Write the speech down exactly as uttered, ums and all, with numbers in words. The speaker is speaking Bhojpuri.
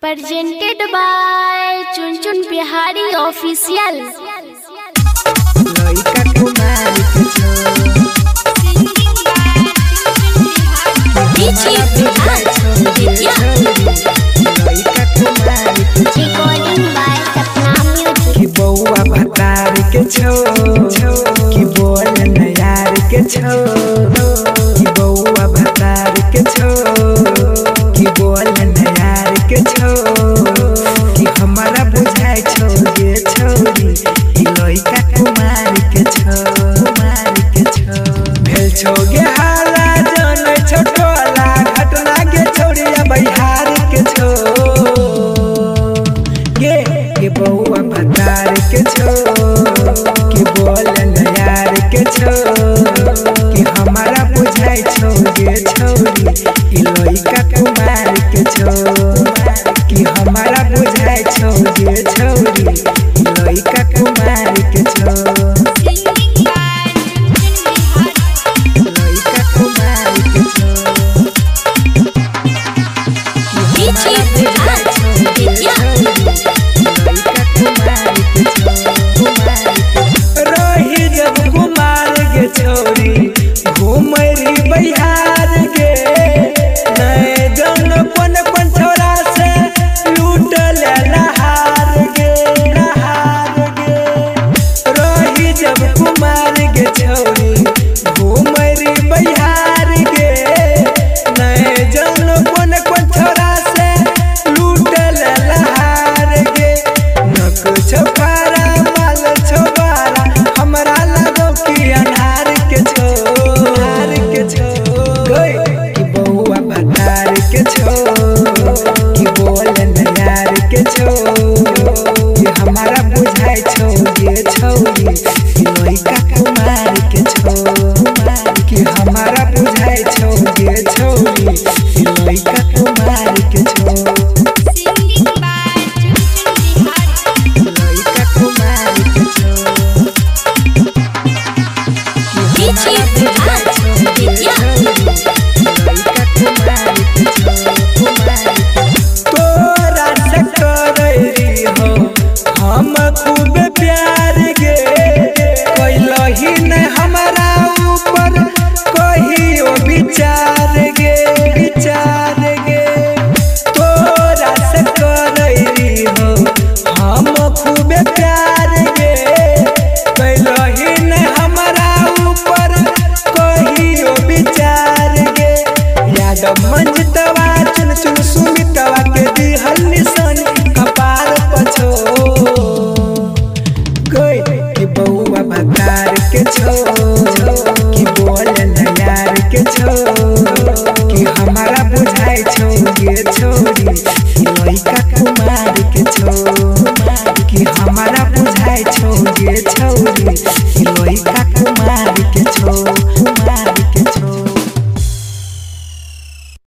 Presented by Chun Chun Bihari Official. लइका कुमार के छो डीजे लइका कुमार के छो Recording by Sapna Music. कि बौआ भतार के छो कि बोल नयार के छो कि बौआ भतार के छो कि बोल नयार के छो कि हमारा बुझाई छो ये छोरी कि लइका कुमार के छो कुमार के छो भेल छो गे हाला जन छोटोला घटना के छोरिया बिहार के छो गे के बौआ भतार के छो कि बोल नयार के छो कि हमारा बुझाई छो गे छोरी कि लइका कुमार के छो कि हमारा बुझाई छो गे छोरी कि लइका कुमार के छो लइका कुमार के छो डीजे लइका कुमार के छो रही जब कुमार के छोरी घूमरी बिहार के नए जन कौन कौन छोरा से लूट ले लहार गे लहार गे रही जब कुमार के छोरी घूमरी बिहार के नए जन कौन कौन छोरा से लूट ले लहार गे नक छपारा माल छपारा हमरा लगो कि अनार के छो अनार के छो गई कि बौआ भतार के छो कि बोल नयार के छो कि हमारा बुझाई छो ये छोरी कि लइका कुमार के छो कि हमारा बुझाई छो ये छोरी कि लइका कुमार के छो लइका कुमार के छो डीजे तोरा से करैरी हो हम खूब प्यार गे कैलही न हमारा ऊपर कहियो विचार गे विचार गे तोरा से करैरी हो हम खूब प्यार गे कैलही न हमारा ऊपर कहियो विचार गे यादव मंजतवा चुन चुन सुमितवा के दिहल निशान कपार पछो गई कि बौआ भतार के छो कि बोल नयार के छो कि हमारा बुझाई छो ये छोरी कि लइका कुमार के छो कि हमारा बुझाई छो ये छोरी कि लइका कुमार